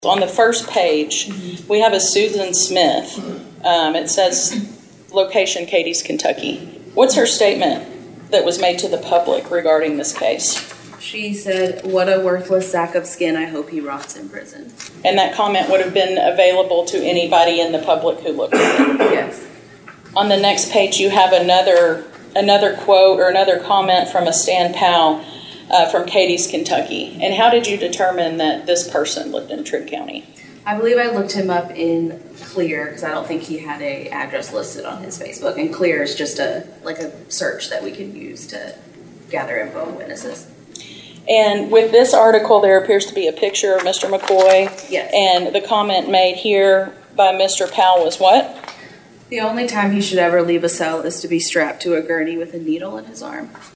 On the first page, we have a Susan Smith. It says location Cadiz, Kentucky. What's her statement that was made to the public regarding this case? She said, "What a worthless sack of skin. I hope he rots in prison." And that comment would have been available to anybody in the public who looked at it. Yes. On the next page, you have another quote or another comment from a Stan Powell from Cadiz, Kentucky. And how did you determine that this person lived in Trigg County? I believe I looked him up in Clear because I don't think he had a address listed on his Facebook. And Clear is just a search that we can use to gather info on witnesses. And with this article, there appears to be a picture of Mr. McCoy. Yes. And the comment made here by Mr. Powell was what? The only time he should ever leave a cell is to be strapped to a gurney with a needle in his arm.